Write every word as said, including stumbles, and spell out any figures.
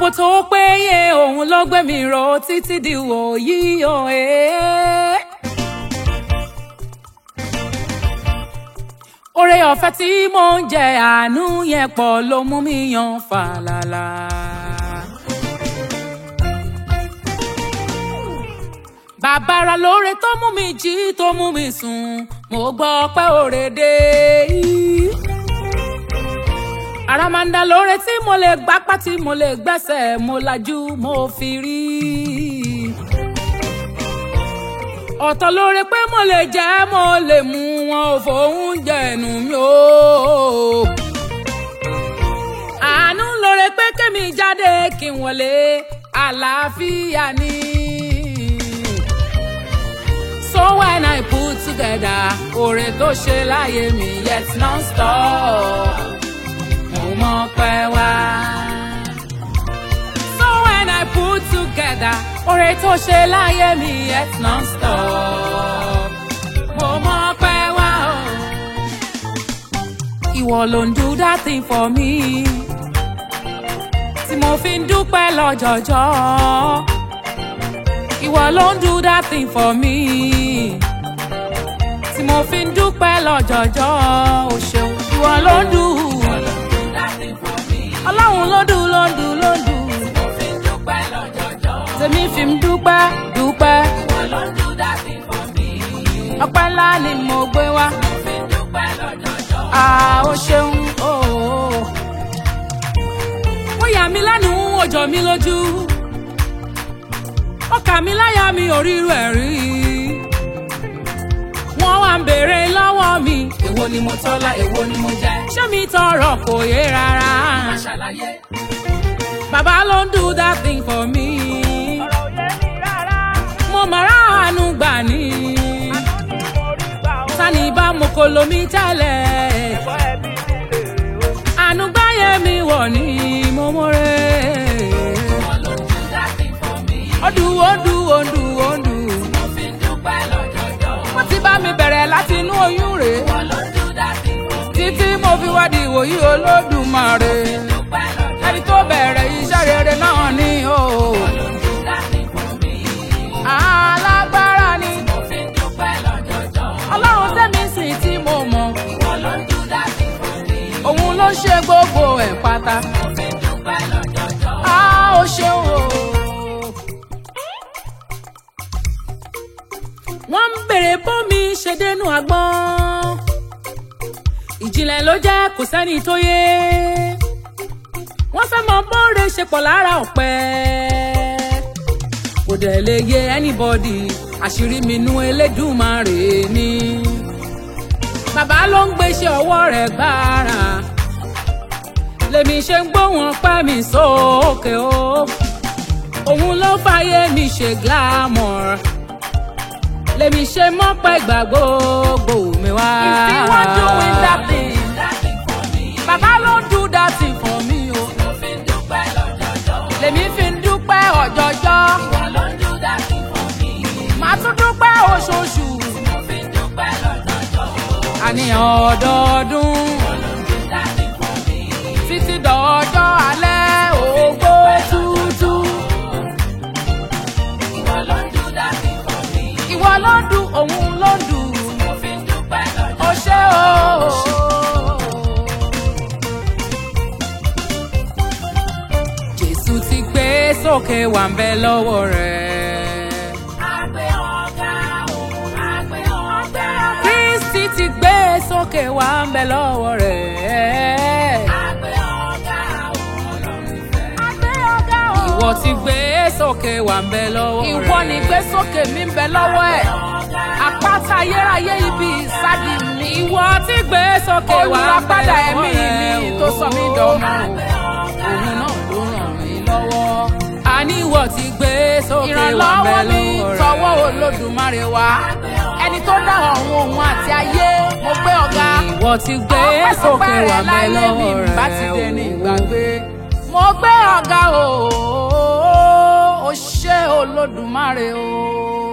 tó péye òun ló gbé mi ró títí di wòyí o eh. Oore ọ̀fẹ́ tí mò ń jẹ àánú yẹn pọ̀ ló mú mi yan fàlàlà. Bàbára lóore tó mú mi jí tó mú mi sùn, mo gbọ́ pé oore dé. Àràmàǹdà lóore tí mo lè gbápá tí mo lè gbẹ́sẹ̀, mo lajú mo fi rí. Ọ̀tọ̀ lóore pé mo lè jẹ mo lè mu, wọn ò fòun jẹnu mi o. Àánú lóore pé kémi jáde kí n wọlé àlàáfíà ni. So when I put together oore tó ṣe láyé mi yet non-stop, mo mọ̀ pé wá. So when I put together oore tó ṣe láyé mi yet non-stop, mo mọ̀ pé wá o. Ìwọ ló ń do that thing for me, tí mo fi ń dúpẹ́ lọ́jọ́jọ́. Ìwọ ló ń do that thing for me, tí mo fi ń dúpẹ́ lọ́jọ́jọ́. O ṣeun, ìwọ ló ń do. Ọlọ́run ló dùn ló ń dùn ló ń dùn, tí mo fi ń dúpẹ́ lọ́jọ́jọ́. Tèmi fi ń dúpẹ́ dúpẹ́. Ìwọ ló ń do that thing for me, ọpẹ́ ńlá ni mo gbé wá. Tí mo fi ń dúpẹ́ lọ́jọ́jọ́. Ah, o ṣeun ooo. Ó yà mí lẹ́nu, ó jọ mí lójú, ó kà mí láyà, mi ò ríru ẹ̀ rí. Wọ́n wá ń béèrè lọ́wọ́ mi, èwo ni mo tọ́lá, èwo ni mo jẹ́. Ṣé mi tọrọ kò yé rárá? Má ṣàlàyé. Bàbá ló ń do that thing for me. Ọ̀rọ̀ ò yé mi rárá. Mo máa ráàánú gbà ní. Àánú ni mo rí gbà ó. Sani bá mo kò lomi tẹ́lẹ̀. Ẹ̀fọ́ ẹbí mi lè o. Àánú gbáyé mi wọ̀ ní mo mọ̀rẹ́. Odu odu odu odu, mo fi ń dúpẹ́ lọ́jọ́jọ́. Wọ́n ti bá mi bẹ̀rẹ̀ láti inú oyún rè. Wọ́n ló ń do that thing for me, títí mo fi wá di ìwòyí Olódùmarè. Mo fi ń dúpẹ́ lọ́jọ́jọ́. Ẹni tó bẹ̀rẹ̀ iṣẹ́ rere náà ni o. Wọ́n ló ń do that thing for me. Alágbára ni. Mo fi ń dúpẹ́ lọ́jọ́jọ́. Ọlọ́run tẹ́mi sìn tí mo mọ̀. Wọ́n ló ń do that thing for me. Òun ló ṣe gbogbo ẹ̀ pátá. Mo fi ń dúpẹ́ lọ́jọ́jọ́. A ó ṣeun o. Wọ́n ń bèrè bómi ṣe dénú agbọ́n, ìjìnlẹ̀ ló jẹ́ kò sẹ́ni tó yé. Wọ́n fẹ́ mọ bóore ṣe pọ̀ lára ọ̀pẹ, kò dẹ̀ lè yé anybody, àṣírí mi nú Elédùmarè ni. Bàbá ló ń gbéṣẹ́ ọwọ́ rẹ̀ gbára, lèmi ṣe ń gbóhùn ọpẹ́ mi sókè o. Òun ló fàyè mi ṣe glamour, lèmi ṣe mọ́ pẹ́ gbà gbogbo mi wá. If you wan doing that thing, that thing for me. Bàbá ló ń do that thing for me o. Mo fi ń dúpẹ́ lọ́jọ́jọ́. Lèmi fi ń dúpẹ́ ọjọ́jọ́. Ìwọ ló ń do that thing for me. Màá tún dúpẹ́ oṣooṣù. Mo fi ń dúpẹ́ lọ́jọ́jọ́. Àní ọdọọdún. Ìwọ ló ń do that thing for me. Títí dọ̀ọ́jọ́ alẹ́ ògbó tútù. Ìwọ ló ń do that thing for me. Ìwọ ló ń dùn, òun ló ń dùn. Mo fi ń dúpẹ́ lọ́jọ́. O ṣé o. Jésù ti gbé sókè wà ń bẹ lọ́wọ́ rẹ̀. Àgbẹ̀ ọ̀gá o, àgbẹ̀ ọ̀gá. Kristi ti gbé sókè wà ń bẹ lọ́wọ́ rẹ̀. Àgbẹ̀ ọ̀gá o, Ọlọ́run ìfẹ́. Àgbẹ̀ ọ̀gá o. Ìwọ ti gbé sókè wà ń bẹ lọ́wọ́ rẹ̀. Ìwọ ni gbé sókè mi ń bẹ lọ́wọ́ ẹ̀. Àpáta ayérayé ibi ìsádi mi. Ìwọ ti gbé sókè wà ń bẹ lọ́wọ́ rẹ̀. Olùràpadà ẹ̀mí mi tó sọ mí dọ̀mọ́. Òun náà ló ràn mí lọ́wọ́. Àní ìwọ ti gbé sókè wà ń bẹ lọ́wọ́ rẹ̀. Ìrànlọ́wọ́ mi tọwọ́ Olódùmarè wá. Ẹni tó dá ọ̀run òun àti ayé, mo gbé ọ̀gá. Ìwọ ti gbé sókè wà ń bẹ lọ́wọ́ rẹ̀. Bá ti dé ní ìgbàgbé. Mo gbé ọ̀gá o, ó ṣé Olódùmarè o.